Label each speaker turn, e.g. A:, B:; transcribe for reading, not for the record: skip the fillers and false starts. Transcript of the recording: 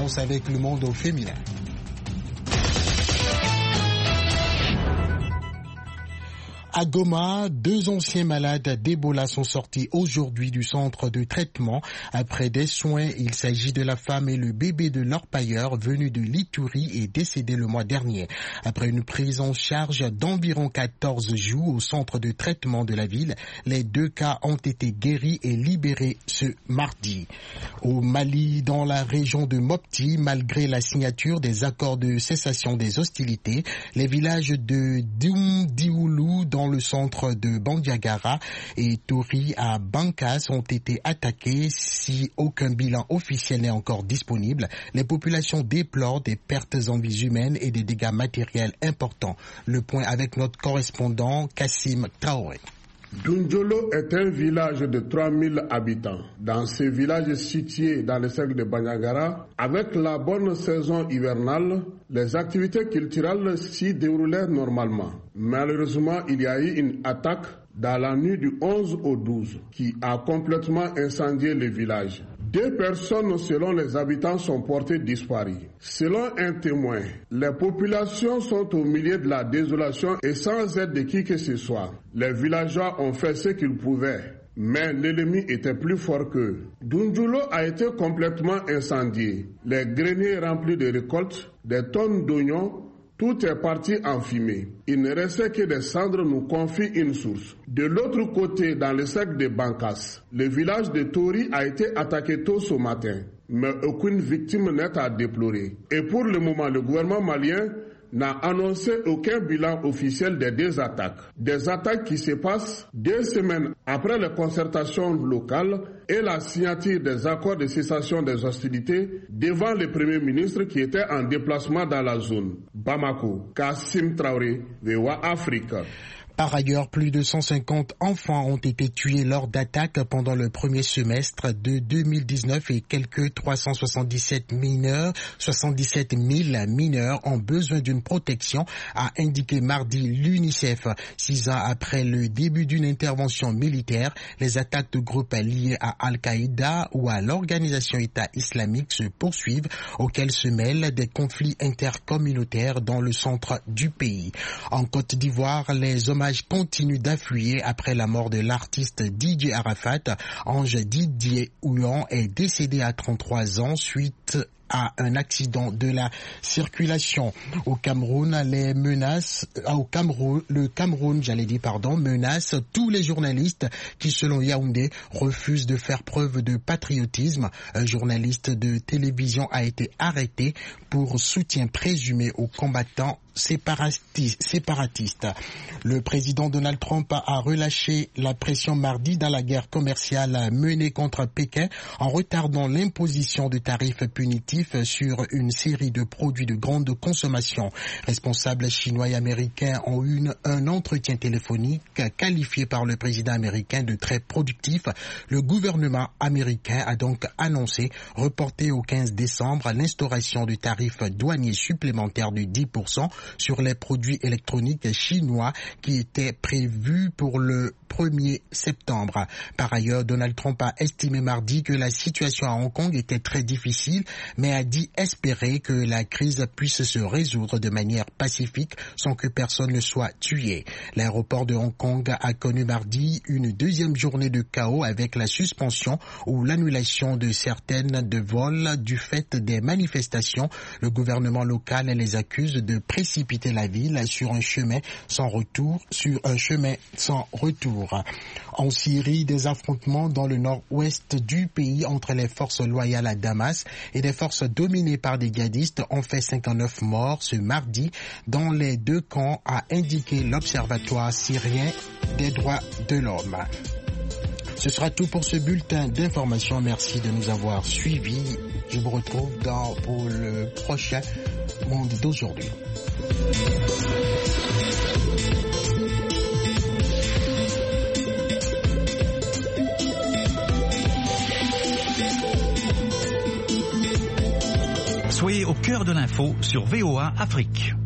A: commence avec le monde féminin. À Goma, 2 anciens malades d'Ebola sont sortis aujourd'hui du centre de traitement après des soins. Il s'agit de la femme et le bébé de l'orpailleur venu de l'Ituri et décédé le mois dernier. Après une prise en charge d'environ 14 jours au centre de traitement de la ville, les 2 cas ont été guéris et libérés ce mardi. Au Mali, dans la région de Mopti, malgré la signature des accords de cessation des hostilités, les villages de Dioulou dans le centre de Bandiagara et Tori à Bankas ont été attaqués. Si aucun bilan officiel n'est encore disponible, les populations déplorent des pertes en vies humaines et des dégâts matériels importants. Le point avec notre correspondant Kassim Traoré.
B: Dunjolo est un village de 3000 habitants. Dans ce village situé dans le cercle de Bandiagara, avec la bonne saison hivernale, les activités culturelles s'y déroulaient normalement. Malheureusement, il y a eu une attaque dans la nuit du 11 au 12 qui a complètement incendié le village. 2 personnes, selon les habitants, sont portées disparues. Selon un témoin, les populations sont au milieu de la désolation et sans aide de qui que ce soit. Les villageois ont fait ce qu'ils pouvaient, mais l'ennemi était plus fort qu'eux. Dunjulo a été complètement incendié. Les greniers remplis de récoltes, des tonnes d'oignons, tout est parti en fumée. Il ne restait que des cendres, nous confie une source. De l'autre côté, dans le cercle de Bankas, le village de Tori a été attaqué tôt ce matin, mais aucune victime n'est à déplorer. Et pour le moment, le gouvernement malien n'a annoncé aucun bilan officiel des 2 attaques. Des attaques qui se passent 2 semaines après les concertations locales et la signature des accords de cessation des hostilités devant le Premier ministre qui était en déplacement dans la zone. Bamako, Kassim Traoré, VOA Afrique.
A: Par ailleurs, plus de 150 enfants ont été tués lors d'attaques pendant le premier semestre de 2019 et quelques 377 mineurs, 77 000 mineurs ont besoin d'une protection, a indiqué mardi l'UNICEF. 6 ans après le début d'une intervention militaire, les attaques de groupes liés à Al-Qaïda ou à l'organisation État islamique se poursuivent, auxquels se mêlent des conflits intercommunautaires dans le centre du pays. En Côte d'Ivoire, les hommages continue d'affluer après la mort de l'artiste Didier Arafat. Ange Didier Ouyon est décédé à 33 ans suite à un accident de la circulation. Au Cameroun, menace tous les journalistes qui, selon Yaoundé, refusent de faire preuve de patriotisme. Un journaliste de télévision a été arrêté pour soutien présumé aux combattants séparatistes. Le président Donald Trump a relâché la pression mardi dans la guerre commerciale menée contre Pékin en retardant l'imposition de tarifs punitifs sur une série de produits de grande consommation. Responsables chinois et américains ont eu un entretien téléphonique qualifié par le président américain de très productif. Le gouvernement américain a donc annoncé reporter au 15 décembre l'instauration de tarifs douaniers supplémentaires de 10% sur les produits électroniques chinois qui étaient prévus pour le 1er septembre. Par ailleurs, Donald Trump a estimé mardi que la situation à Hong Kong était très difficile, mais a dit espérer que la crise puisse se résoudre de manière pacifique sans que personne ne soit tué. L'aéroport de Hong Kong a connu mardi une deuxième journée de chaos avec la suspension ou l'annulation de certaines de vols du fait des manifestations. Le gouvernement local les accuse de précipiter la ville sur un chemin sans retour. En Syrie, des affrontements dans le nord-ouest du pays entre les forces loyales à Damas et des forces dominées par des djihadistes ont fait 59 morts ce mardi dans les 2 camps, a indiqué l'Observatoire syrien des droits de l'homme. Ce sera tout pour ce bulletin d'information. Merci de nous avoir suivis. Je vous retrouve pour le prochain Monde d'aujourd'hui.
C: Soyez au cœur de l'info sur VOA Afrique.